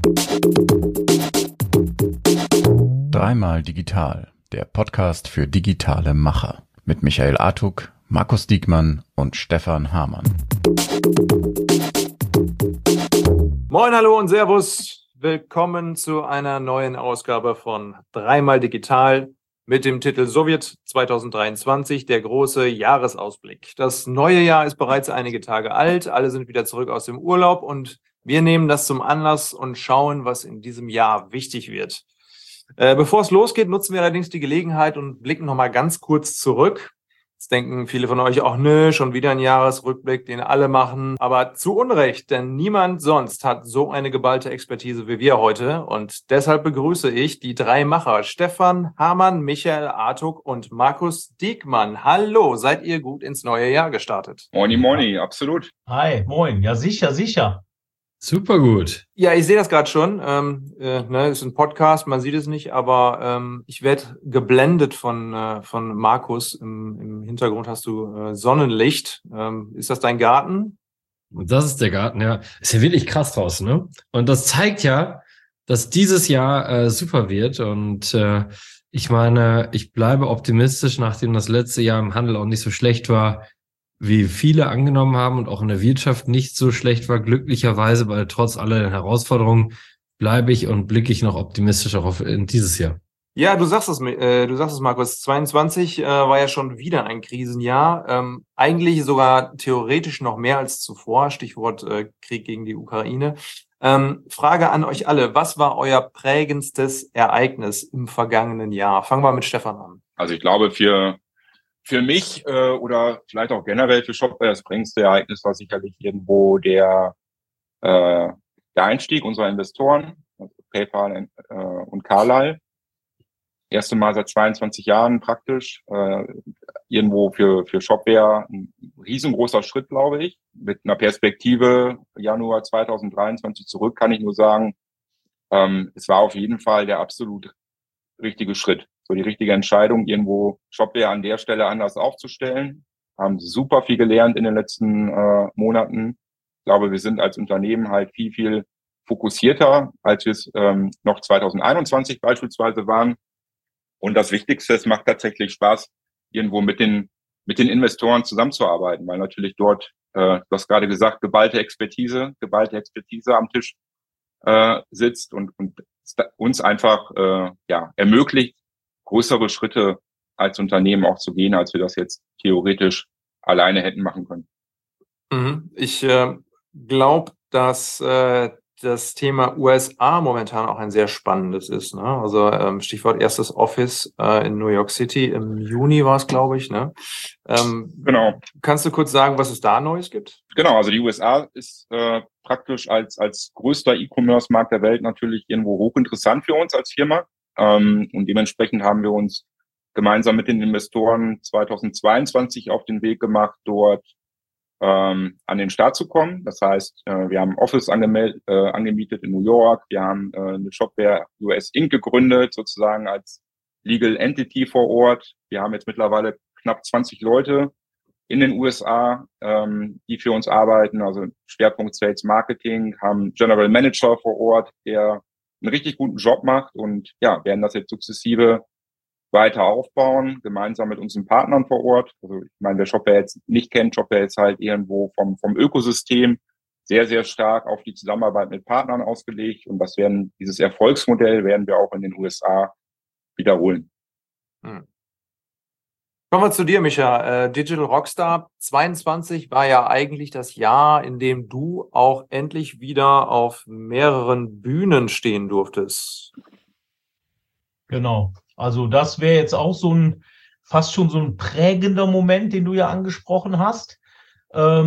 Dreimal digital, der Podcast für digitale Macher mit Michael Artuk, Markus Diekmann und Stefan Hamann. Moin, hallo und Servus. Willkommen zu einer neuen Ausgabe von Dreimal digital mit dem Titel Sowjet 2023, der große Jahresausblick. Das neue Jahr ist bereits einige Tage alt, alle sind wieder zurück aus dem Urlaub und wir nehmen das zum Anlass und schauen, was in diesem Jahr wichtig wird. Bevor es losgeht, nutzen wir allerdings die Gelegenheit und blicken nochmal ganz kurz zurück. Jetzt denken viele von euch auch, nö, schon wieder ein Jahresrückblick, den alle machen. Aber zu Unrecht, denn niemand sonst hat so eine geballte Expertise wie wir heute. Und deshalb begrüße ich die drei Macher, Stefan Hamann, Michael Artuk und Markus Diekmann. Hallo, seid ihr gut ins neue Jahr gestartet? Moini, moini, absolut. Hi, moin. Ja, sicher. Super gut. Ja, ich sehe das gerade schon. Ist ein Podcast, man sieht es nicht, aber ich werde geblendet von Markus. Im Hintergrund hast du Sonnenlicht. Ist das dein Garten? Und das ist der Garten, ja. Ist ja wirklich krass draußen, ne? Und das zeigt ja, dass dieses Jahr super wird. Und ich meine, ich bleibe optimistisch, nachdem das letzte Jahr im Handel auch nicht so schlecht war, wie viele angenommen haben und auch in der Wirtschaft nicht so schlecht war, glücklicherweise, weil trotz aller Herausforderungen bleibe ich und blicke ich noch optimistisch auch auf in dieses Jahr. Ja, du sagst es, Markus. 22 war ja schon wieder ein Krisenjahr. Eigentlich sogar theoretisch noch mehr als zuvor. Stichwort Krieg gegen die Ukraine. Frage an euch alle. Was war euer prägendstes Ereignis im vergangenen Jahr? Fangen wir mit Stefan an. Also ich glaube, für mich oder vielleicht auch generell für Shopware das prägendste Ereignis war sicherlich irgendwo der Einstieg unserer Investoren, also PayPal und Carlyle. Erste Mal seit 22 Jahren praktisch. Irgendwo für Shopware ein riesengroßer Schritt, glaube ich. Mit einer Perspektive Januar 2023 zurück kann ich nur sagen, es war auf jeden Fall der absolut richtige Schritt. So die richtige Entscheidung, irgendwo Shopware an der Stelle anders aufzustellen. Haben super viel gelernt in den letzten Monaten. Ich glaube, wir sind als Unternehmen halt viel fokussierter, als wir es noch 2021 beispielsweise waren. Und das Wichtigste, es macht tatsächlich Spaß, irgendwo mit den Investoren zusammenzuarbeiten, weil natürlich dort, du hast gerade gesagt, geballte Expertise am Tisch sitzt und uns einfach ermöglicht, größere Schritte als Unternehmen auch zu gehen, als wir das jetzt theoretisch alleine hätten machen können. Ich glaube, dass das Thema USA momentan auch ein sehr spannendes ist. Ne? Also Stichwort erstes Office in New York City im Juni war es, glaube ich. Ne? Genau. Kannst du kurz sagen, was es da Neues gibt? Genau, also die USA ist praktisch als größter E-Commerce-Markt der Welt natürlich irgendwo hochinteressant für uns als Firma. Und dementsprechend haben wir uns gemeinsam mit den Investoren 2022 auf den Weg gemacht, dort an den Start zu kommen. Das heißt, wir haben ein Office angemietet in New York. Wir haben eine Shopware US Inc. gegründet, sozusagen als Legal Entity vor Ort. Wir haben jetzt mittlerweile knapp 20 Leute in den USA, die für uns arbeiten, also Schwerpunkt Sales Marketing, haben General Manager vor Ort, der einen richtig guten Job macht und ja, werden das jetzt sukzessive weiter aufbauen, gemeinsam mit unseren Partnern vor Ort. Also ich meine, wer Shopware jetzt nicht kennt, Shopware ist halt irgendwo vom Ökosystem sehr, sehr stark auf die Zusammenarbeit mit Partnern ausgelegt und dieses Erfolgsmodell werden wir auch in den USA wiederholen. Kommen wir zu dir, Micha. Digital Rockstar 22 war ja eigentlich das Jahr, in dem du auch endlich wieder auf mehreren Bühnen stehen durftest. Genau. Also das wäre jetzt auch fast schon so ein prägender Moment, den du ja angesprochen hast. Das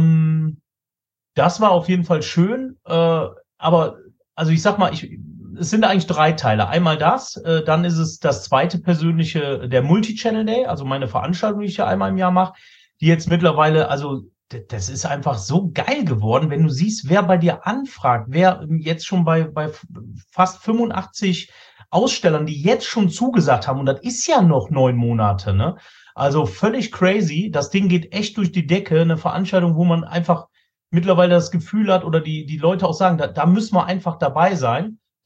war auf jeden Fall schön. Aber also ich sag mal, es sind eigentlich 3 Teile. Einmal das, dann ist es das zweite persönliche, der Multi-Channel Day, also meine Veranstaltung, die ich ja einmal im Jahr mache, die jetzt mittlerweile, also das ist einfach so geil geworden, wenn du siehst, wer bei dir anfragt, wer jetzt schon bei fast 85 Ausstellern, die jetzt schon zugesagt haben, und das ist ja noch 9 Monate, ne? Also völlig crazy. Das Ding geht echt durch die Decke. Eine Veranstaltung, wo man einfach mittlerweile das Gefühl hat oder die Leute auch sagen, da müssen wir einfach dabei sein.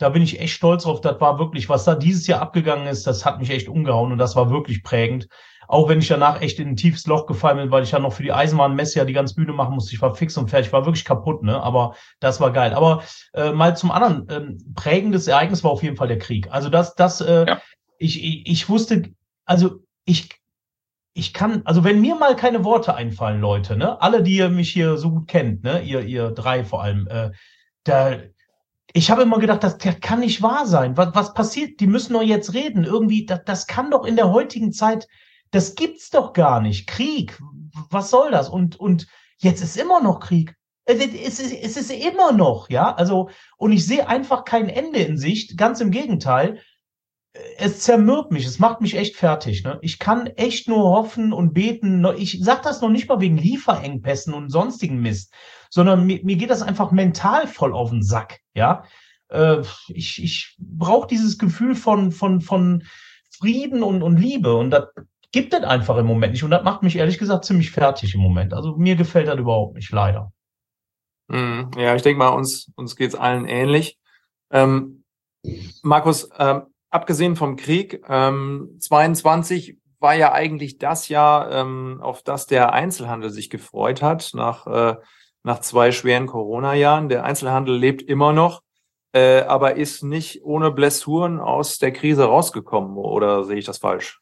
da bin ich echt stolz drauf. Das war wirklich, was da dieses Jahr abgegangen ist, das hat mich echt umgehauen und das war wirklich prägend. Auch wenn ich danach echt in ein tiefes Loch gefallen bin, weil ich ja noch für die Eisenbahnmesse ja die ganze Bühne machen musste. Ich war fix und fertig, ich war wirklich kaputt, ne? Aber das war geil. Aber mal zum anderen, prägendes Ereignis war auf jeden Fall der Krieg. Also ich wusste, also ich kann, also wenn mir mal keine Worte einfallen, Leute, ne, alle, die ihr mich hier so gut kennt, ne, ihr drei vor allem, ich habe immer gedacht, das kann nicht wahr sein. Was passiert? Die müssen doch jetzt reden. Irgendwie, das kann doch in der heutigen Zeit, das gibt's doch gar nicht. Krieg, was soll das? Und jetzt ist immer noch Krieg. Es ist immer noch, ja, also, und ich sehe einfach kein Ende in Sicht, ganz im Gegenteil. Es zermürbt mich, es macht mich echt fertig, ne? Ich kann echt nur hoffen und beten. Ich sag das noch nicht mal wegen Lieferengpässen und sonstigen Mist, sondern mir geht das einfach mental voll auf den Sack, ja? Ich brauche dieses Gefühl von Frieden und Liebe und das gibt es einfach im Moment nicht und das macht mich ehrlich gesagt ziemlich fertig im Moment. Also mir gefällt das überhaupt nicht, leider. Ja, ich denke mal, uns geht's allen ähnlich. Markus, abgesehen vom Krieg, 22 war ja eigentlich das Jahr, auf das der Einzelhandel sich gefreut hat, nach 2 schweren Corona-Jahren. Der Einzelhandel lebt immer noch, aber ist nicht ohne Blessuren aus der Krise rausgekommen, oder sehe ich das falsch?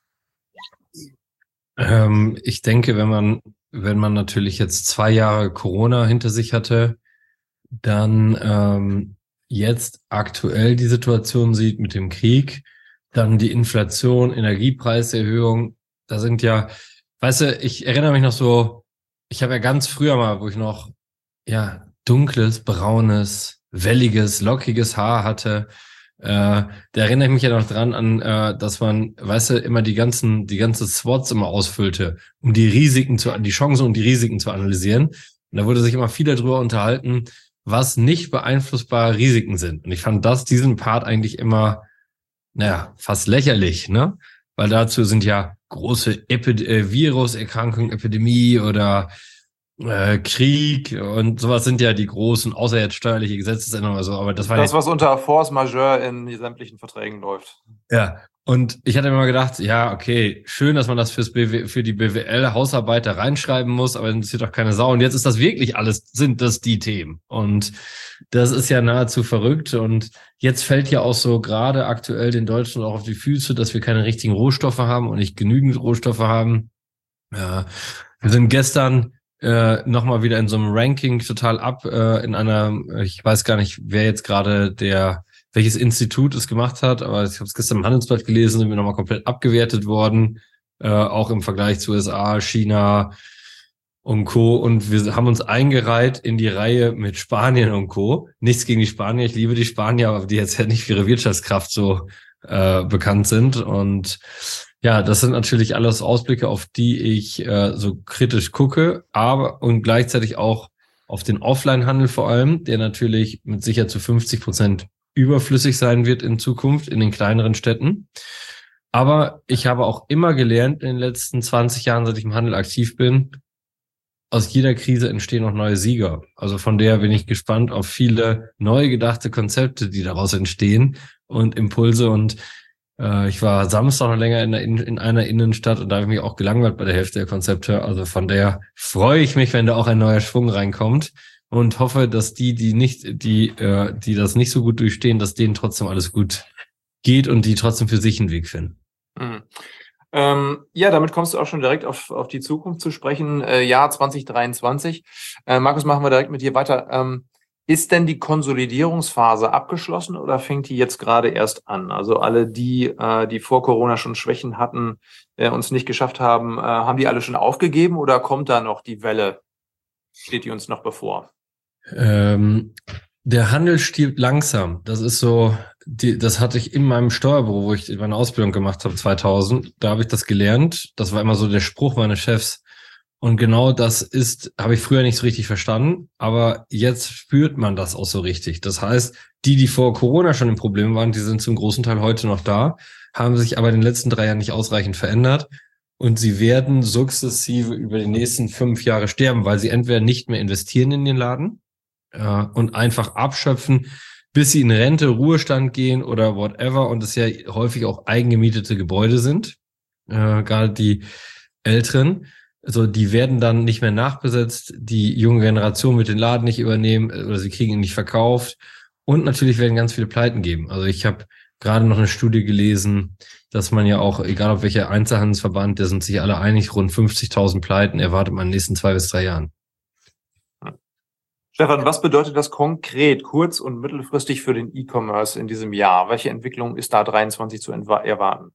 Ich denke, wenn man natürlich jetzt 2 Jahre Corona hinter sich hatte, dann jetzt aktuell die Situation sieht mit dem Krieg, dann die Inflation, Energiepreiserhöhung, da sind ja, weißt du, ich erinnere mich noch so, ich habe ja ganz früher mal, wo ich noch, ja, dunkles, braunes, welliges, lockiges Haar hatte, da erinnere ich mich ja noch dran an, dass man, weißt du, immer die ganze SWOTs immer ausfüllte, um die Chancen und die Risiken zu analysieren. Und da wurde sich immer viel darüber unterhalten, was nicht beeinflussbare Risiken sind. Und ich fand diesen Part eigentlich immer, fast lächerlich, ne? Weil dazu sind ja große Viruserkrankungen, Epidemie oder Krieg und sowas sind ja die großen, außer jetzt steuerliche Gesetzesänderungen oder so, aber das war das, was unter Force Majeure in sämtlichen Verträgen läuft. Ja, und ich hatte mir mal gedacht, ja, okay, schön, dass man das für die BWL-Hausarbeiter reinschreiben muss, aber interessiert doch keine Sau. Und jetzt ist das wirklich sind das die Themen. Und das ist ja nahezu verrückt. Und jetzt fällt ja auch so gerade aktuell den Deutschen auch auf die Füße, dass wir keine richtigen Rohstoffe haben und nicht genügend Rohstoffe haben. Ja, wir sind gestern nochmal wieder in so einem Ranking total in einer, ich weiß gar nicht, wer jetzt gerade welches Institut es gemacht hat, aber ich habe es gestern im Handelsblatt gelesen, sind wir nochmal komplett abgewertet worden, auch im Vergleich zu USA, China und Co. Und wir haben uns eingereiht in die Reihe mit Spanien und Co. Nichts gegen die Spanier, ich liebe die Spanier, aber die jetzt ja nicht für ihre Wirtschaftskraft so bekannt sind. Und ja, das sind natürlich alles Ausblicke, auf die ich so kritisch gucke, und gleichzeitig auch auf den Offline-Handel vor allem, der natürlich mit sicher zu 50% überflüssig sein wird in Zukunft in den kleineren Städten. Aber ich habe auch immer gelernt in den letzten 20 Jahren, seit ich im Handel aktiv bin, aus jeder Krise entstehen auch neue Sieger. Also von der bin ich gespannt auf viele neu gedachte Konzepte, die daraus entstehen und Impulse. Und ich war Samstag noch länger in einer Innenstadt und da habe ich mich auch gelangweilt bei der Hälfte der Konzepte. Also von der freue ich mich, wenn da auch ein neuer Schwung reinkommt. Und hoffe, dass die das nicht so gut durchstehen, dass denen trotzdem alles gut geht und die trotzdem für sich einen Weg finden. Ja, damit kommst du auch schon direkt auf die Zukunft zu sprechen. Jahr 2023. Markus, machen wir direkt mit dir weiter. Ist denn die Konsolidierungsphase abgeschlossen oder fängt die jetzt gerade erst an? Also alle die vor Corona schon Schwächen hatten, uns nicht geschafft haben, haben die alle schon aufgegeben oder kommt da noch die Welle? Steht die uns noch bevor? Der Handel stirbt langsam. Das ist so, das hatte ich in meinem Steuerbüro, wo ich meine Ausbildung gemacht habe, 2000. Da habe ich das gelernt. Das war immer so der Spruch meines Chefs. Und genau das habe ich früher nicht so richtig verstanden. Aber jetzt spürt man das auch so richtig. Das heißt, die vor Corona schon im Problem waren, die sind zum großen Teil heute noch da, haben sich aber in den letzten 3 Jahren nicht ausreichend verändert. Und sie werden sukzessive über die nächsten 5 Jahre sterben, weil sie entweder nicht mehr investieren in den Laden und einfach abschöpfen, bis sie in Rente, Ruhestand gehen oder whatever und es ja häufig auch eigengemietete Gebäude sind, gerade die Älteren. Also die werden dann nicht mehr nachbesetzt, die junge Generation wird den Laden nicht übernehmen oder sie kriegen ihn nicht verkauft und natürlich werden ganz viele Pleiten geben. Also ich habe gerade noch eine Studie gelesen, dass man ja auch, egal auf welcher Einzelhandelsverband, da sind sich alle einig, rund 50.000 Pleiten erwartet man in den nächsten 2 bis 3 Jahren. Stefan, was bedeutet das konkret kurz- und mittelfristig für den E-Commerce in diesem Jahr? Welche Entwicklung ist da 23 zu erwarten?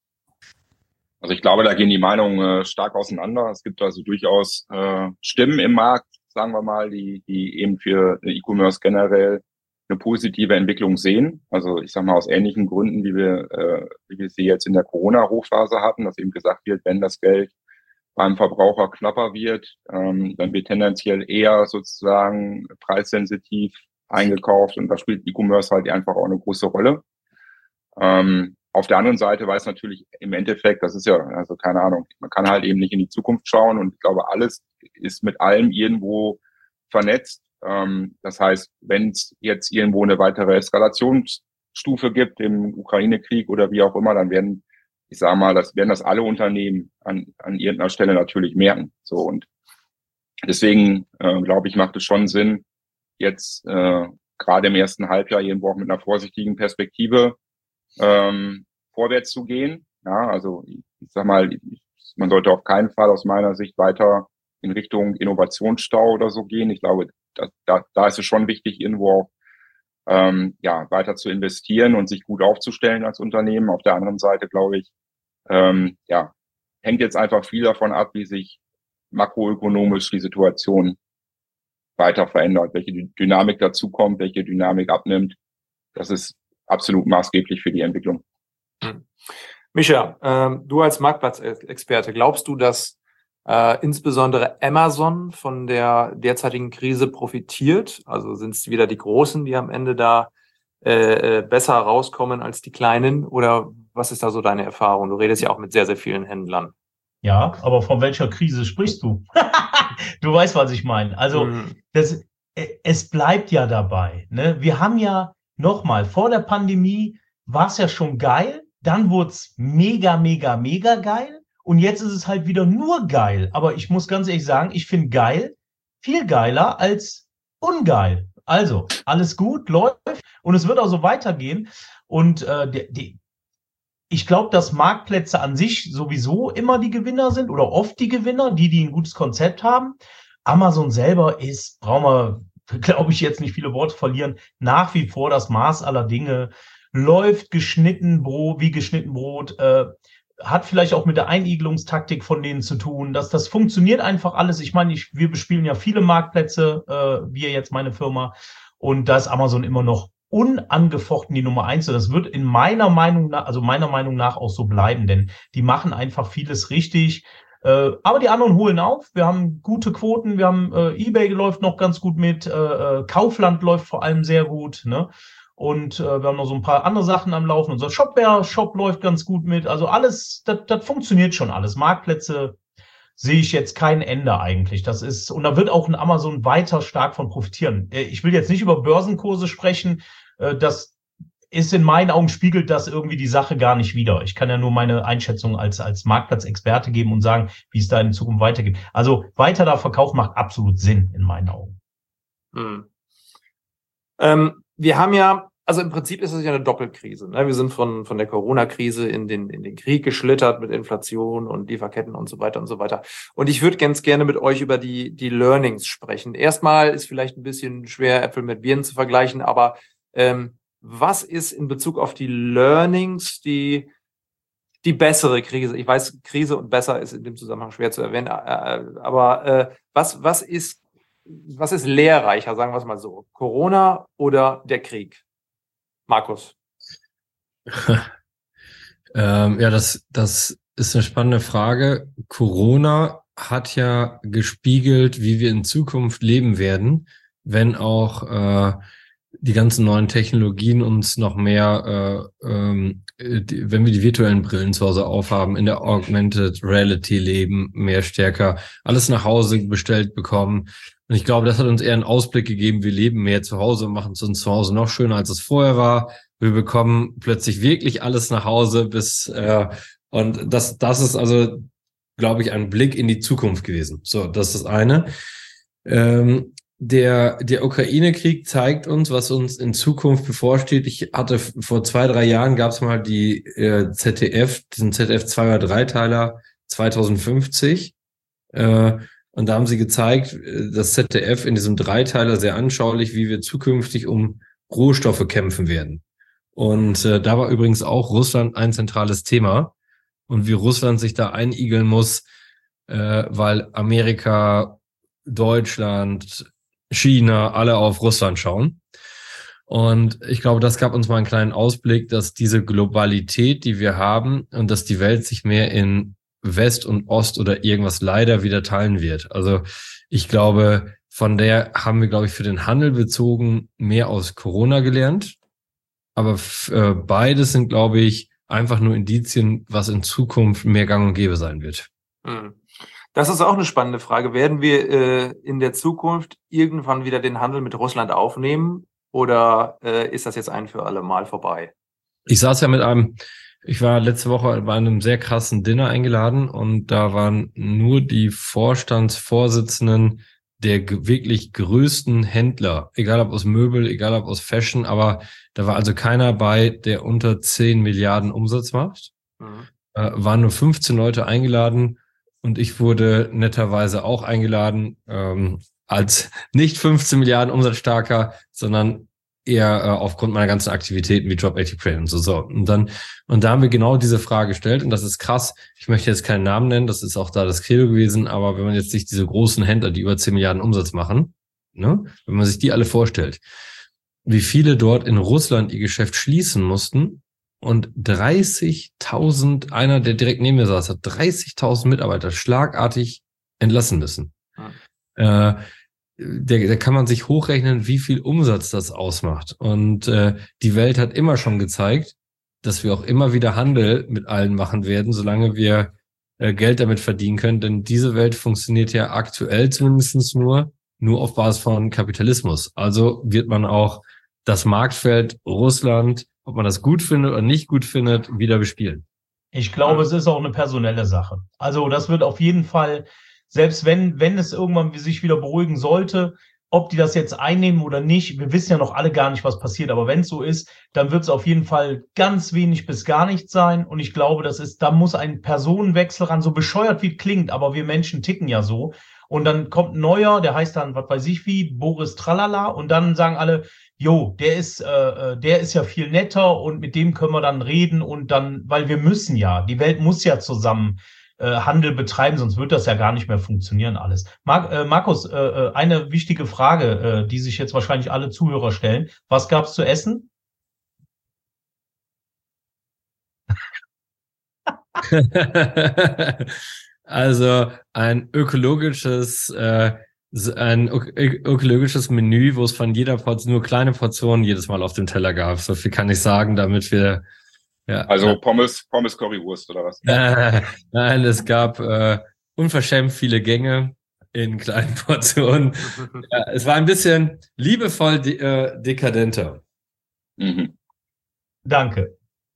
Also ich glaube, da gehen die Meinungen stark auseinander. Es gibt also durchaus Stimmen im Markt, sagen wir mal, die eben für E-Commerce generell eine positive Entwicklung sehen. Also ich sage mal aus ähnlichen Gründen, wie wir sie jetzt in der Corona-Hochphase hatten, dass eben gesagt wird, wenn das Geld beim Verbraucher knapper wird, dann wird tendenziell eher sozusagen preissensitiv eingekauft und da spielt E-Commerce halt einfach auch eine große Rolle. Auf der anderen Seite weiß natürlich im Endeffekt, das ist ja, also keine Ahnung, man kann halt eben nicht in die Zukunft schauen und ich glaube, alles ist mit allem irgendwo vernetzt. Das heißt, wenn es jetzt irgendwo eine weitere Eskalationsstufe gibt im Ukraine-Krieg oder wie auch immer, dann werden, ich sage mal, werden das alle Unternehmen an irgendeiner Stelle natürlich merken. So und deswegen glaube ich, macht es schon Sinn, jetzt gerade im ersten Halbjahr irgendwo auch mit einer vorsichtigen Perspektive vorwärts zu gehen. Ja, also ich sag mal, man sollte auf keinen Fall aus meiner Sicht weiter in Richtung Innovationsstau oder so gehen. Ich glaube, da ist es schon wichtig, irgendwo auch weiter zu investieren und sich gut aufzustellen als Unternehmen. Auf der anderen Seite, glaube ich, hängt jetzt einfach viel davon ab, wie sich makroökonomisch die Situation weiter verändert, welche Dynamik dazukommt, welche Dynamik abnimmt. Das ist absolut maßgeblich für die Entwicklung. Micha, du als Marktplatzexperte, glaubst du, dass insbesondere Amazon von der derzeitigen Krise profitiert? Also sind es wieder die Großen, die am Ende da besser rauskommen als die Kleinen? Oder was ist da so deine Erfahrung? Du redest ja auch mit sehr, sehr vielen Händlern. Ja, aber von welcher Krise sprichst du? Du weißt, was ich meine. Also es bleibt ja dabei. Ne? Wir haben ja nochmal, vor der Pandemie war es ja schon geil, dann wurde es mega, mega, mega geil und jetzt ist es halt wieder nur geil. Aber ich muss ganz ehrlich sagen, ich finde geil viel geiler als ungeil. Also, alles gut, läuft und es wird auch so weitergehen. Und ich glaube, dass Marktplätze an sich sowieso immer die Gewinner sind oder oft die Gewinner, die ein gutes Konzept haben. Amazon selber ist, brauchen wir, glaube ich, jetzt nicht viele Worte verlieren, nach wie vor das Maß aller Dinge, läuft wie geschnitten Brot, hat vielleicht auch mit der Einigelungstaktik von denen zu tun, dass das funktioniert einfach alles. Ich meine, wir bespielen ja viele Marktplätze, wir jetzt meine Firma, und da ist Amazon immer noch unangefochten die Nummer 1. Und das wird in meiner Meinung nach auch so bleiben, denn die machen einfach vieles richtig. Aber die anderen holen auf. Wir haben gute Quoten. Wir haben eBay läuft noch ganz gut mit. Kaufland läuft vor allem sehr gut. Ne? Und wir haben noch so ein paar andere Sachen am Laufen. Unser Shop läuft ganz gut mit. Also alles, das funktioniert schon alles. Marktplätze sehe ich jetzt kein Ende eigentlich. Und da wird auch ein Amazon weiter stark von profitieren. Ich will jetzt nicht über Börsenkurse sprechen. Das ist in meinen Augen, spiegelt das irgendwie die Sache gar nicht wider. Ich kann ja nur meine Einschätzung als Marktplatzexperte geben und sagen, wie es da in Zukunft weitergeht. Also weiter da Verkauf macht absolut Sinn in meinen Augen. Wir haben ja, also im Prinzip ist es ja eine Doppelkrise. Ne? Wir sind von der Corona-Krise in den Krieg geschlittert mit Inflation und Lieferketten und so weiter und so weiter. Und ich würde ganz gerne mit euch über die Learnings sprechen. Erstmal ist vielleicht ein bisschen schwer, Äpfel mit Birnen zu vergleichen, aber was ist in Bezug auf die Learnings die bessere Krise? Ich weiß, Krise und besser ist in dem Zusammenhang schwer zu erwähnen, aber was ist lehrreicher, sagen wir es mal so? Corona oder der Krieg? Markus? Das ist eine spannende Frage. Corona hat ja gespiegelt, wie wir in Zukunft leben werden, wenn auch die ganzen neuen Technologien uns noch mehr, wenn wir die virtuellen Brillen zu Hause aufhaben, in der Augmented Reality leben, mehr stärker, alles nach Hause bestellt bekommen, Und ich glaube, das hat uns eher einen Ausblick gegeben. Wir leben mehr zu Hause und machen es uns zu Hause noch schöner, als es vorher war. Wir bekommen plötzlich wirklich alles nach Hause und das ist also, glaube ich, ein Blick in die Zukunft gewesen. So, das ist das eine. Der Ukraine-Krieg zeigt uns, was uns in Zukunft bevorsteht. Ich hatte vor 2-3 Jahren gab es mal diesen ZDF 2 oder 3 Teiler 2050. Und da haben sie gezeigt, das ZDF in diesem Dreiteiler sehr anschaulich, wie wir zukünftig um Rohstoffe kämpfen werden. Und da war übrigens auch Russland ein zentrales Thema und wie Russland sich da einigeln muss, weil Amerika, Deutschland, China alle auf Russland schauen. Und ich glaube, das gab uns mal einen kleinen Ausblick, dass diese Globalität, die wir haben und dass die Welt sich mehr in West und Ost oder irgendwas leider wieder teilen wird. Also ich glaube, von der haben wir, glaube ich, für den Handel bezogen mehr aus Corona gelernt. Aber beides sind, glaube ich, einfach nur Indizien, was in Zukunft mehr gang und gäbe sein wird. Das ist auch eine spannende Frage. Werden wir in der Zukunft irgendwann wieder den Handel mit Russland aufnehmen oder ist das jetzt ein für alle Mal vorbei? Ich war letzte Woche bei einem sehr krassen Dinner eingeladen und da waren nur die Vorstandsvorsitzenden der wirklich größten Händler, egal ob aus Möbel, egal ob aus Fashion, aber da war also keiner bei, der unter 10 Milliarden Umsatz macht. Waren nur 15 Leute eingeladen und ich wurde netterweise auch eingeladen, als nicht 15 Milliarden umsatzstarker, sondern eher aufgrund meiner ganzen Aktivitäten wie Drop 80 Pray und so. Und da haben wir genau diese Frage gestellt und das ist krass. Ich möchte jetzt keinen Namen nennen, das ist auch da das Credo gewesen, aber wenn man jetzt sich diese großen Händler, die über 10 Milliarden Umsatz machen, ne, wenn man sich die alle vorstellt, wie viele dort in Russland ihr Geschäft schließen mussten und 30.000, einer, der direkt neben mir saß, hat 30.000 Mitarbeiter schlagartig entlassen müssen. Da kann man sich hochrechnen, wie viel Umsatz das ausmacht. Und die Welt hat immer schon gezeigt, dass wir auch immer wieder Handel mit allen machen werden, solange wir Geld damit verdienen können. Denn diese Welt funktioniert ja aktuell zumindest nur auf Basis von Kapitalismus. Also wird man auch das Marktfeld Russland, ob man das gut findet oder nicht gut findet, wieder bespielen. Ich glaube, es ist auch eine personelle Sache. Also das wird auf jeden Fall, selbst wenn es irgendwann sich wieder beruhigen sollte, ob die das jetzt einnehmen oder nicht, wir wissen ja noch alle gar nicht, was passiert, aber wenn es so ist, dann wird es auf jeden Fall ganz wenig bis gar nichts sein und ich glaube, da muss ein Personenwechsel ran, so bescheuert wie es klingt, aber wir Menschen ticken ja so und dann kommt ein neuer, der heißt dann, was weiß ich wie, Boris Tralala und dann sagen alle, jo, der ist ja viel netter und mit dem können wir dann reden und dann, weil wir müssen ja, die Welt muss ja zusammen Handel betreiben, sonst wird das ja gar nicht mehr funktionieren alles. Markus, eine wichtige Frage, die sich jetzt wahrscheinlich alle Zuhörer stellen. Was gab's zu essen? Also ein ökologisches Menü, wo es von jeder Portion nur kleine Portionen jedes Mal auf dem Teller gab. So viel kann ich sagen, damit wir ja. Also Pommes Currywurst oder was? Nein, es gab unverschämt viele Gänge in kleinen Portionen. Ja, es war ein bisschen liebevoll dekadenter. Danke.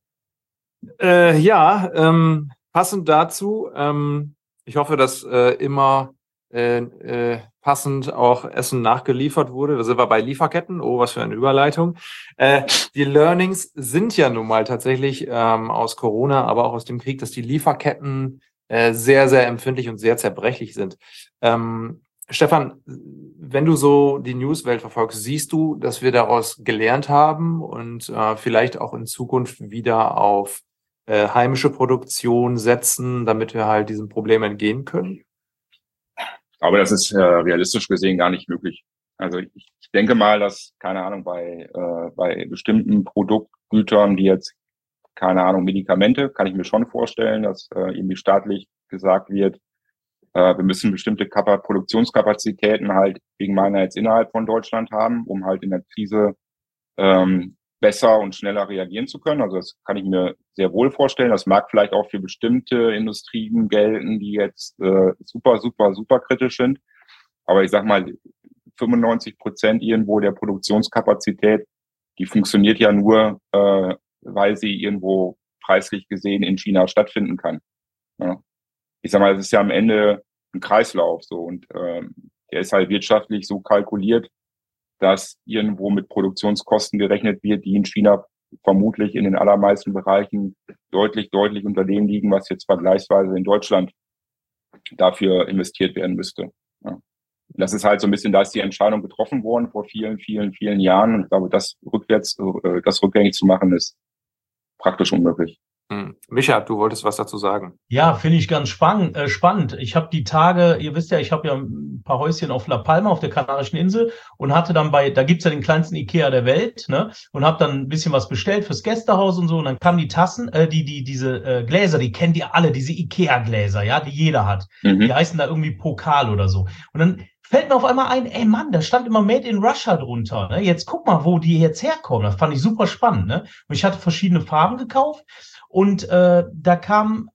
Passend dazu, ich hoffe, dass immer passend auch Essen nachgeliefert wurde. Da sind wir bei Lieferketten. Oh, was für eine Überleitung. Die Learnings sind ja nun mal tatsächlich aus Corona, aber auch aus dem Krieg, dass die Lieferketten sehr, sehr empfindlich und sehr zerbrechlich sind. Stefan, wenn du so die Newswelt verfolgst, siehst du, dass wir daraus gelernt haben und vielleicht auch in Zukunft wieder auf heimische Produktion setzen, damit wir halt diesem Problem entgehen können? Aber das ist realistisch gesehen gar nicht möglich. Also ich denke mal, dass, keine Ahnung, bei bestimmten Produktgütern, die jetzt, keine Ahnung, Medikamente, kann ich mir schon vorstellen, dass irgendwie staatlich gesagt wird, wir müssen bestimmte Produktionskapazitäten halt wegen meiner jetzt innerhalb von Deutschland haben, um halt in der Krise besser und schneller reagieren zu können. Also das kann ich mir sehr wohl vorstellen. Das mag vielleicht auch für bestimmte Industrien gelten, die jetzt super kritisch sind. Aber ich sag mal, 95% irgendwo der Produktionskapazität, die funktioniert ja nur, weil sie irgendwo preislich gesehen in China stattfinden kann. Ja. Ich sag mal, es ist ja am Ende ein Kreislauf so und der ist halt wirtschaftlich so kalkuliert, dass irgendwo mit Produktionskosten gerechnet wird, die in China vermutlich in den allermeisten Bereichen deutlich unter dem liegen, was jetzt vergleichsweise in Deutschland dafür investiert werden müsste. Ja. Das ist halt so ein bisschen, da ist die Entscheidung getroffen worden vor vielen Jahren und ich glaube, das rückgängig zu machen, ist praktisch unmöglich. Micha, du wolltest was dazu sagen. Ja, finde ich ganz spannend. Ich habe die Tage, ihr wisst ja, ich habe ja ein paar Häuschen auf La Palma, auf der Kanarischen Insel und hatte dann da gibt's ja den kleinsten Ikea der Welt, ne? Und habe dann ein bisschen was bestellt fürs Gästehaus und so und dann kamen die Tassen, diese Gläser, die kennt ihr alle, diese Ikea-Gläser, ja, die jeder hat. Die heißen da irgendwie Pokal oder so. Und dann fällt mir auf einmal ein, ey Mann, da stand immer Made in Russia drunter, ne? Jetzt guck mal, wo die jetzt herkommen. Das fand ich super spannend, ne? Und ich hatte verschiedene Farben gekauft. Und da kam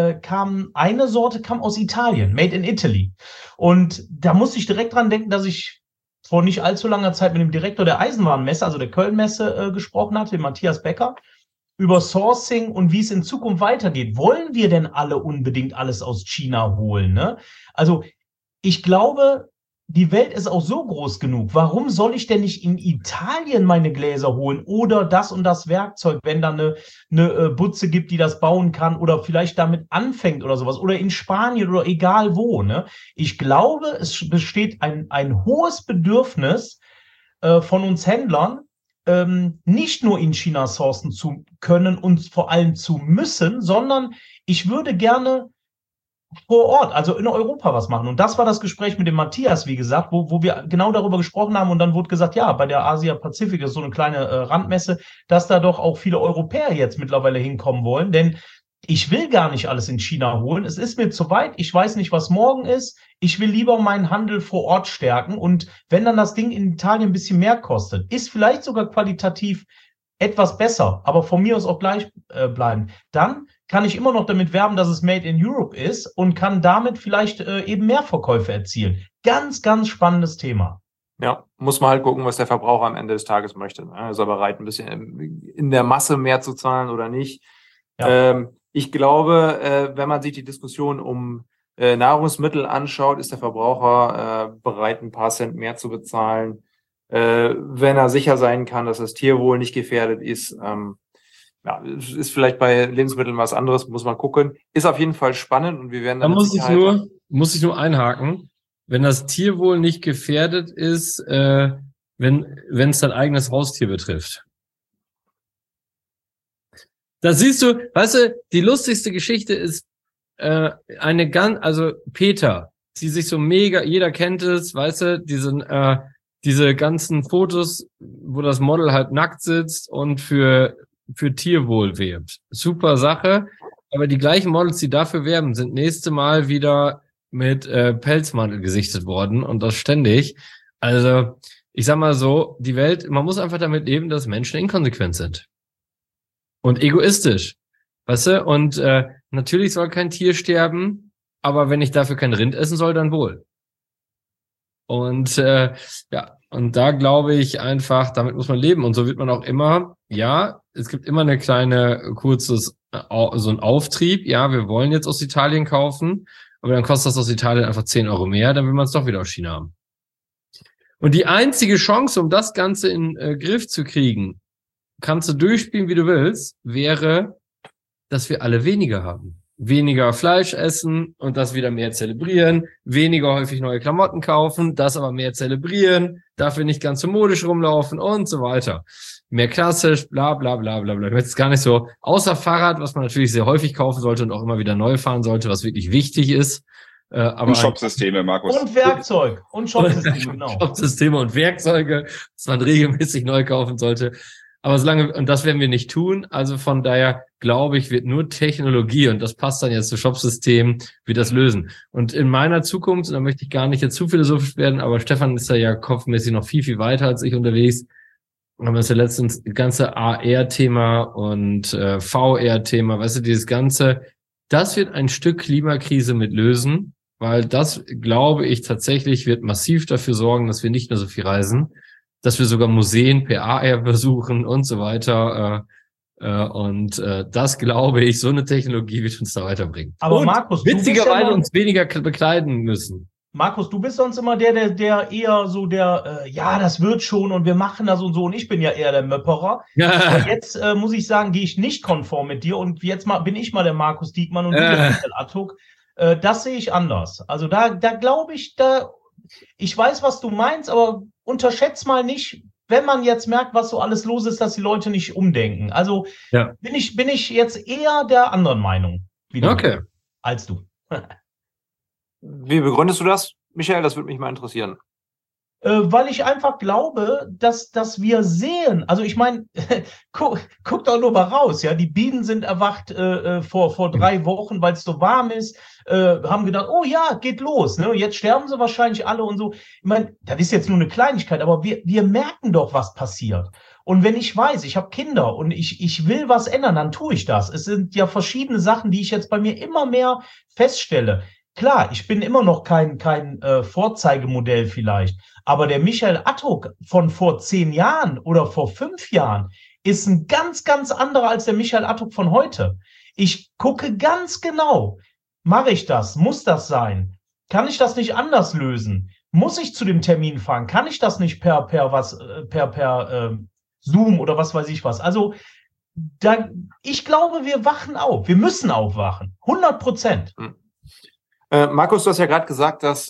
eine Sorte kam aus Italien, Made in Italy. Und da musste ich direkt dran denken, dass ich vor nicht allzu langer Zeit mit dem Direktor der Eisenbahnmesse, also der Kölnmesse, gesprochen hatte, dem Matthias Becker, über Sourcing und wie es in Zukunft weitergeht. Wollen wir denn alle unbedingt alles aus China holen? Ne? Also ich glaube, die Welt ist auch so groß genug. Warum soll ich denn nicht in Italien meine Gläser holen oder das und das Werkzeug, wenn da eine Butze gibt, die das bauen kann oder vielleicht damit anfängt oder sowas oder in Spanien oder egal wo. Ne? Ich glaube, es besteht ein hohes Bedürfnis von uns Händlern, nicht nur in China sourcen zu können und vor allem zu müssen, sondern ich würde gerne vor Ort, also in Europa was machen. Und das war das Gespräch mit dem Matthias, wie gesagt, wo wir genau darüber gesprochen haben. Und dann wurde gesagt, ja, bei der Asia-Pazifik ist so eine kleine Randmesse, dass da doch auch viele Europäer jetzt mittlerweile hinkommen wollen. Denn ich will gar nicht alles in China holen. Es ist mir zu weit. Ich weiß nicht, was morgen ist. Ich will lieber meinen Handel vor Ort stärken. Und wenn dann das Ding in Italien ein bisschen mehr kostet, ist vielleicht sogar qualitativ etwas besser, aber von mir aus auch gleich bleiben, dann kann ich immer noch damit werben, dass es Made in Europe ist und kann damit vielleicht eben mehr Verkäufe erzielen. Ganz, ganz spannendes Thema. Ja, muss man halt gucken, was der Verbraucher am Ende des Tages möchte. Ist er bereit, ein bisschen in der Masse mehr zu zahlen oder nicht? Ja. Ich glaube, wenn man sich die Diskussion um Nahrungsmittel anschaut, ist der Verbraucher bereit, ein paar Cent mehr zu bezahlen, wenn er sicher sein kann, dass das Tierwohl nicht gefährdet ist. Ja, ist vielleicht bei Lebensmitteln was anderes, muss man gucken. Ist auf jeden Fall spannend und wir werden dann muss ich nur einhaken. Wenn das Tierwohl nicht gefährdet ist, wenn es dein eigenes Haustier betrifft. Da siehst du, weißt du, die lustigste Geschichte ist also Peter, die sich so mega, jeder kennt es, weißt du, diese ganzen Fotos, wo das Model halt nackt sitzt und für Tierwohl wirbt. Super Sache. Aber die gleichen Models, die dafür werben, sind nächste Mal wieder mit Pelzmantel gesichtet worden und das ständig. Also, ich sag mal so, die Welt, man muss einfach damit leben, dass Menschen inkonsequent sind. Und egoistisch. Weißt du? Und natürlich soll kein Tier sterben, aber wenn ich dafür kein Rind essen soll, dann wohl. Und und da glaube ich einfach, damit muss man leben. Und so wird man auch immer, ja, es gibt immer eine kleine, so ein Auftrieb, ja, wir wollen jetzt aus Italien kaufen, aber dann kostet das aus Italien einfach 10 Euro mehr, dann will man es doch wieder aus China haben. Und die einzige Chance, um das Ganze in Griff zu kriegen, kannst du durchspielen, wie du willst, wäre, dass wir alle weniger haben. Weniger Fleisch essen und das wieder mehr zelebrieren, weniger häufig neue Klamotten kaufen, das aber mehr zelebrieren, dafür nicht ganz so modisch rumlaufen und so weiter. Mehr klassisch, bla bla bla bla bla. Ich möchte es gar nicht so, außer Fahrrad, was man natürlich sehr häufig kaufen sollte und auch immer wieder neu fahren sollte, was wirklich wichtig ist. Aber und Shopsysteme, Markus. Und Werkzeug. Und Shopsysteme, genau. Shopsysteme und Werkzeuge, was man regelmäßig neu kaufen sollte. Aber und das werden wir nicht tun, also von daher glaube ich, wird nur Technologie, und das passt dann jetzt zu Shopsystemen, wird das lösen. Und in meiner Zukunft, und da möchte ich gar nicht jetzt zu philosophisch werden, aber Stefan ist ja kopfmäßig noch viel, viel weiter als ich unterwegs. Wir haben das ja letztens das ganze AR-Thema und VR-Thema, weißt du, dieses ganze, das wird ein Stück Klimakrise mit lösen. weil das, glaube ich, tatsächlich wird massiv dafür sorgen, dass wir nicht mehr so viel reisen, dass wir sogar Museen per AR besuchen und so weiter. Das glaube ich, so eine Technologie wird uns da weiterbringen. Aber und Markus, witzigerweise uns weniger bekleiden müssen. Markus, du bist sonst immer der eher so ja, das wird schon und wir machen das und so. Und ich bin ja eher der Möpperer. Aber jetzt muss ich sagen, gehe ich nicht konform mit dir. Und jetzt bin ich mal der Markus Diekmann und du der Michael Attuk. Das sehe ich anders. Also da glaube ich, ich weiß, was du meinst, aber unterschätz mal nicht, wenn man jetzt merkt, was so alles los ist, dass die Leute nicht umdenken. Also bin ich jetzt eher der anderen Meinung als du. Wie begründest du das, Michael? Das würde mich mal interessieren. Weil ich einfach glaube, dass wir sehen, also ich meine, guck doch nur mal raus, ja, die Bienen sind erwacht vor 3 Wochen, weil es so warm ist, haben gedacht, oh ja, geht los, ne? Jetzt sterben sie wahrscheinlich alle und so. Ich meine, das ist jetzt nur eine Kleinigkeit, aber wir merken doch, was passiert. Und wenn ich weiß, ich habe Kinder und ich will was ändern, dann tue ich das. Es sind ja verschiedene Sachen, die ich jetzt bei mir immer mehr feststelle. Klar, ich bin immer noch kein Vorzeigemodell vielleicht, aber der Michael Attuk von vor 10 Jahren oder vor 5 Jahren ist ein ganz, ganz anderer als der Michael Attuk von heute. Ich gucke ganz genau, mache ich das? Muss das sein? Kann ich das nicht anders lösen? Muss ich zu dem Termin fahren? Kann ich das nicht per Zoom oder was weiß ich was? Also ich glaube, wir wachen auf. Wir müssen aufwachen. 100%. Markus, du hast ja gerade gesagt, dass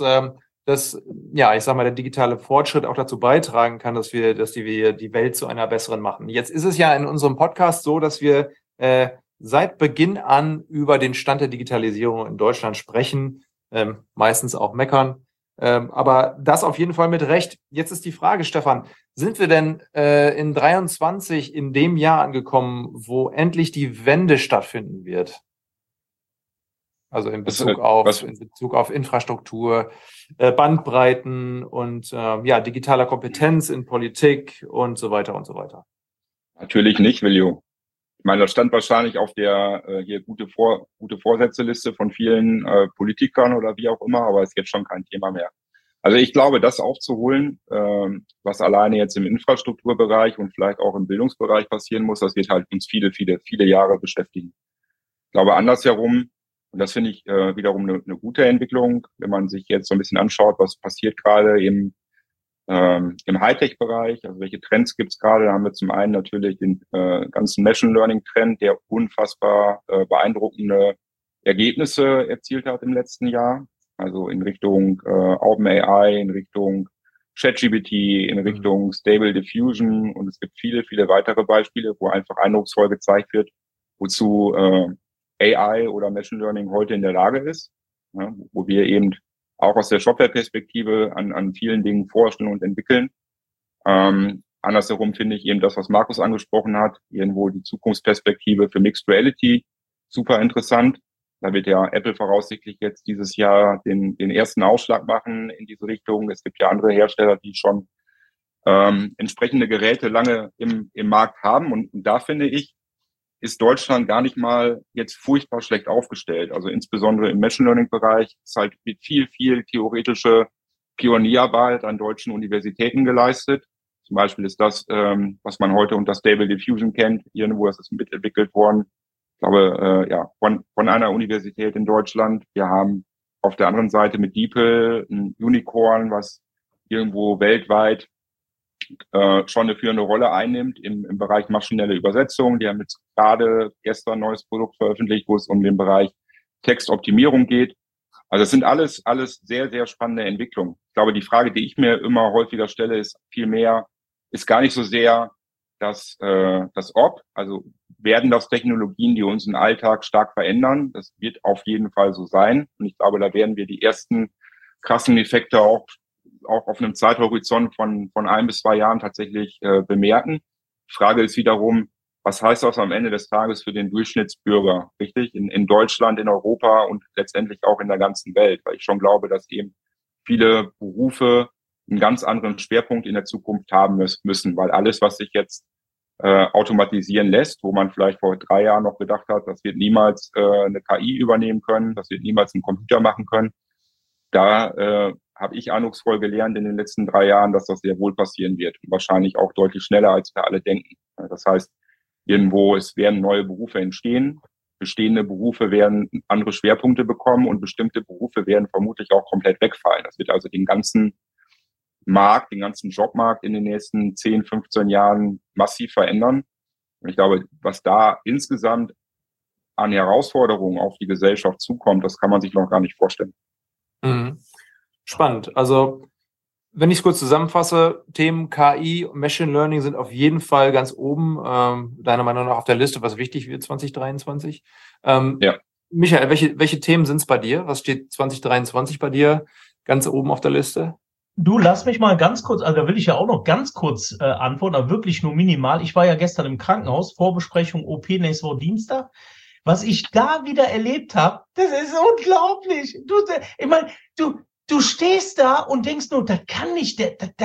ich sag mal, der digitale Fortschritt auch dazu beitragen kann, dass wir die Welt zu einer besseren machen. Jetzt ist es ja in unserem Podcast so, dass wir seit Beginn an über den Stand der Digitalisierung in Deutschland sprechen, meistens auch meckern, aber das auf jeden Fall mit Recht. Jetzt ist die Frage, Stefan, sind wir denn in 23 in dem Jahr angekommen, wo endlich die Wende stattfinden wird? Also in Bezug auf Infrastruktur, Bandbreiten und digitaler Kompetenz in Politik und so weiter und so weiter. Natürlich nicht, Willio. Ich meine, das stand wahrscheinlich auf der hier gute Vorsätze-Liste von vielen Politikern oder wie auch immer, aber ist jetzt schon kein Thema mehr. Also ich glaube, das aufzuholen, was alleine jetzt im Infrastrukturbereich und vielleicht auch im Bildungsbereich passieren muss, das wird halt uns viele, viele, viele Jahre beschäftigen. Ich glaube, andersherum, und das finde ich wiederum eine gute Entwicklung, wenn man sich jetzt so ein bisschen anschaut, was passiert gerade im Hightech-Bereich, also welche Trends gibt's gerade. Da haben wir zum einen natürlich den ganzen Machine Learning-Trend, der unfassbar beeindruckende Ergebnisse erzielt hat im letzten Jahr. Also in Richtung OpenAI, in Richtung ChatGPT, in Richtung Stable Diffusion. Und es gibt viele, viele weitere Beispiele, wo einfach eindrucksvoll gezeigt wird, wozu AI oder Machine Learning heute in der Lage ist, ja, wo wir eben auch aus der Shopware-Perspektive an vielen Dingen forschen und entwickeln. Andersherum finde ich eben das, was Markus angesprochen hat, irgendwo die Zukunftsperspektive für Mixed Reality super interessant. Da wird ja Apple voraussichtlich jetzt dieses Jahr den ersten Ausschlag machen in diese Richtung. Es gibt ja andere Hersteller, die schon entsprechende Geräte lange im Markt haben. Und da finde ich, ist Deutschland gar nicht mal jetzt furchtbar schlecht aufgestellt. Also insbesondere im Machine Learning Bereich ist halt mit viel, viel theoretische Pionierarbeit an deutschen Universitäten geleistet. Zum Beispiel ist das, was man heute unter Stable Diffusion kennt, irgendwo ist es mitentwickelt worden. Ich glaube, von einer Universität in Deutschland. Wir haben auf der anderen Seite mit DeepL ein Unicorn, was irgendwo weltweit schon eine führende Rolle einnimmt im Bereich maschinelle Übersetzung. Die haben jetzt gerade gestern ein neues Produkt veröffentlicht, wo es um den Bereich Textoptimierung geht. Also es sind alles sehr, sehr spannende Entwicklungen. Ich glaube, die Frage, die ich mir immer häufiger stelle, ist gar nicht so sehr das Ob. Also werden das Technologien, die unseren Alltag stark verändern? Das wird auf jeden Fall so sein. Und ich glaube, da werden wir die ersten krassen Effekte auch auf einem Zeithorizont von 1 bis 2 Jahren tatsächlich bemerken. Die Frage ist wiederum, was heißt das am Ende des Tages für den Durchschnittsbürger, richtig? In Deutschland, in Europa und letztendlich auch in der ganzen Welt, weil ich schon glaube, dass eben viele Berufe einen ganz anderen Schwerpunkt in der Zukunft haben müssen, weil alles, was sich jetzt automatisieren lässt, wo man vielleicht vor 3 Jahren noch gedacht hat, das wird niemals eine KI übernehmen können, das wird niemals ein Computer machen können, da habe ich eindrucksvoll gelernt in den letzten 3 Jahren, dass das sehr wohl passieren wird. Und wahrscheinlich auch deutlich schneller, als wir alle denken. Das heißt, es werden neue Berufe entstehen. Bestehende Berufe werden andere Schwerpunkte bekommen und bestimmte Berufe werden vermutlich auch komplett wegfallen. Das wird also den ganzen Markt, den ganzen Jobmarkt in den nächsten 10, 15 Jahren massiv verändern. Und ich glaube, was da insgesamt an Herausforderungen auf die Gesellschaft zukommt, das kann man sich noch gar nicht vorstellen. Mhm. Spannend. Also, wenn ich es kurz zusammenfasse, Themen KI und Machine Learning sind auf jeden Fall ganz oben, deiner Meinung nach auf der Liste, was wichtig wird 2023. Ja. Michael, welche Themen sind es bei dir? Was steht 2023 bei dir ganz oben auf der Liste? Du, lass mich mal ganz kurz, also da will ich ja auch noch ganz kurz antworten, aber wirklich nur minimal. Ich war ja gestern im Krankenhaus, Vorbesprechung OP nächste Woche Dienstag. Was ich da wieder erlebt habe, das ist unglaublich. Ich meine, du stehst da und denkst nur, das kann nicht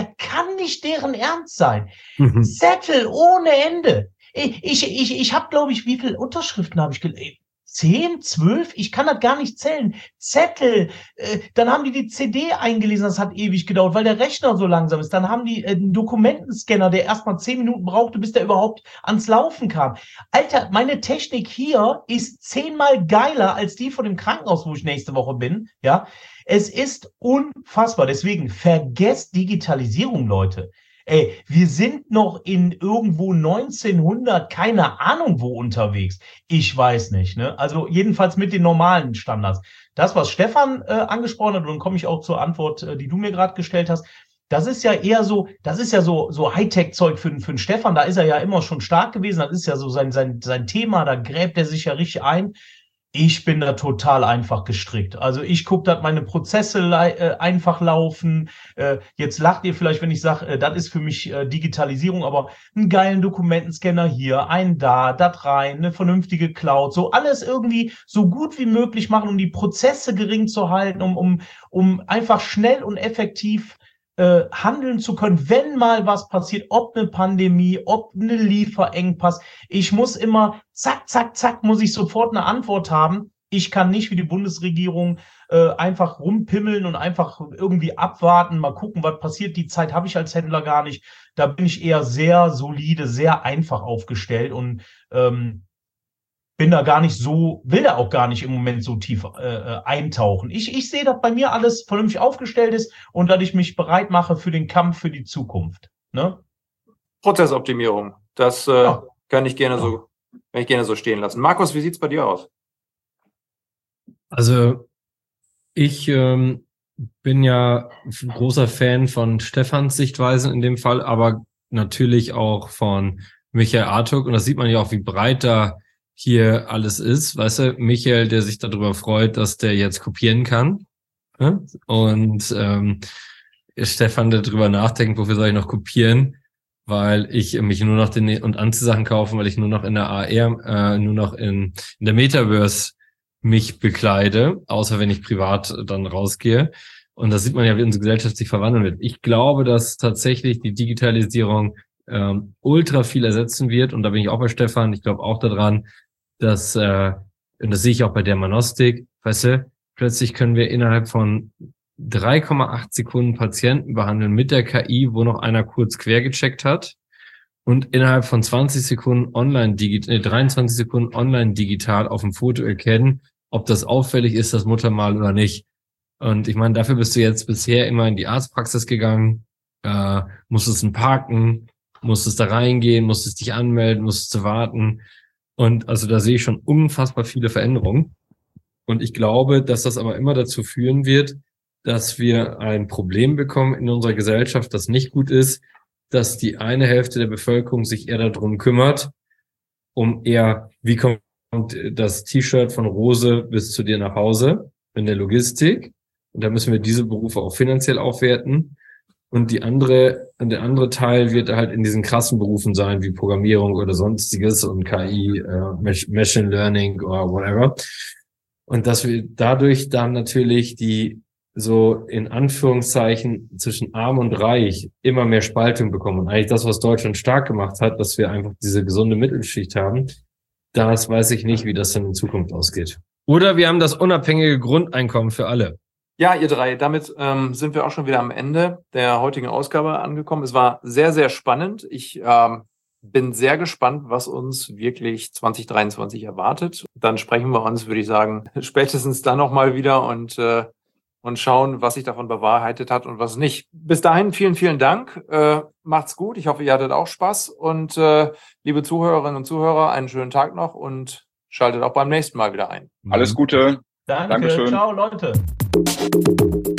deren Ernst sein. Zettel ohne Ende. Ich habe, glaube ich, wie viele Unterschriften habe ich 10, 12? Ich kann das gar nicht zählen. Zettel, dann haben die CD eingelesen, das hat ewig gedauert, weil der Rechner so langsam ist. Dann haben die einen Dokumentenscanner, der erstmal 10 Minuten brauchte, bis der überhaupt ans Laufen kam. Alter, meine Technik hier ist 10-mal geiler als die von dem Krankenhaus, wo ich nächste Woche bin. Ja, es ist unfassbar. Deswegen vergesst Digitalisierung, Leute. Ey, wir sind noch in irgendwo 1900, keine Ahnung wo unterwegs. Ich weiß nicht, ne? Also jedenfalls mit den normalen Standards. Das, was Stefan angesprochen hat, und dann komme ich auch zur Antwort, die du mir gerade gestellt hast. Das ist ja eher so, so Hightech-Zeug für den Stefan. Da ist er ja immer schon stark gewesen. Das ist ja so sein Thema. Da gräbt er sich ja richtig ein. Ich bin da total einfach gestrickt. Also ich gucke, dass meine Prozesse einfach laufen. Jetzt lacht ihr vielleicht, wenn ich sage, das ist für mich Digitalisierung, aber einen geilen Dokumentenscanner hier, einen da, das rein, eine vernünftige Cloud, so alles irgendwie so gut wie möglich machen, um die Prozesse gering zu halten, um einfach schnell und effektiv handeln zu können, wenn mal was passiert, ob eine Pandemie, ob eine Lieferengpass. Ich muss immer zack, zack, zack, muss ich sofort eine Antwort haben. Ich kann nicht wie die Bundesregierung einfach rumpimmeln und einfach irgendwie abwarten, mal gucken, was passiert. Die Zeit habe ich als Händler gar nicht. Da bin ich eher sehr solide, sehr einfach aufgestellt und bin da gar nicht so, will da auch gar nicht im Moment so tief eintauchen. Ich sehe, dass bei mir alles vernünftig aufgestellt ist und dass ich mich bereit mache für den Kampf für die Zukunft. Ne? Prozessoptimierung, das kann ich gerne so stehen lassen. Markus, wie sieht's bei dir aus? Also ich bin ja großer Fan von Stefans Sichtweisen in dem Fall, aber natürlich auch von Michael Artuk. Und das sieht man ja auch, wie breit da hier alles ist. Weißt du, Michael, der sich darüber freut, dass der jetzt kopieren kann. Ja? Und Stefan, der darüber nachdenkt, wofür soll ich noch kopieren? Weil ich mich nur noch und Anziehsachen kaufen, weil ich nur noch in der AR, nur noch in der Metaverse mich bekleide, außer wenn ich privat dann rausgehe. Und da sieht man ja, wie unsere Gesellschaft sich verwandeln wird. Ich glaube, dass tatsächlich die Digitalisierung ultra viel ersetzen wird. Und da bin ich auch bei Stefan. Ich glaube auch daran, dass, und das sehe ich auch bei der Manostik, weißt du, plötzlich können wir innerhalb von 3,8 Sekunden Patienten behandeln mit der KI, wo noch einer kurz quer gecheckt hat. Und innerhalb von 20 Sekunden 23 Sekunden online digital auf dem Foto erkennen, ob das auffällig ist, das Muttermal oder nicht. Und ich meine, dafür bist du jetzt bisher immer in die Arztpraxis gegangen, musstest parken, musstest da reingehen, musstest dich anmelden, musstest warten. Und also da sehe ich schon unfassbar viele Veränderungen. Und ich glaube, dass das aber immer dazu führen wird, dass wir ein Problem bekommen in unserer Gesellschaft, das nicht gut ist, dass die eine Hälfte der Bevölkerung sich eher darum kümmert, um eher, wie kommt das T-Shirt von Rose bis zu dir nach Hause in der Logistik. Und da müssen wir diese Berufe auch finanziell aufwerten. Und der andere Teil wird halt in diesen krassen Berufen sein, wie Programmierung oder sonstiges und KI, Machine Learning oder whatever. Und dass wir dadurch dann natürlich die so in Anführungszeichen zwischen Arm und Reich immer mehr Spaltung bekommen. Und eigentlich das, was Deutschland stark gemacht hat, dass wir einfach diese gesunde Mittelschicht haben, das weiß ich nicht, wie das dann in Zukunft ausgeht. Oder wir haben das unabhängige Grundeinkommen für alle. Ja, ihr drei, damit sind wir auch schon wieder am Ende der heutigen Ausgabe angekommen. Es war sehr, sehr spannend. Ich bin sehr gespannt, was uns wirklich 2023 erwartet. Dann sprechen wir uns, würde ich sagen, spätestens dann nochmal wieder und schauen, was sich davon bewahrheitet hat und was nicht. Bis dahin vielen, vielen Dank. Macht's gut. Ich hoffe, ihr hattet auch Spaß. Und liebe Zuhörerinnen und Zuhörer, einen schönen Tag noch und schaltet auch beim nächsten Mal wieder ein. Alles Gute. Danke. Dankeschön. Ciao, Leute.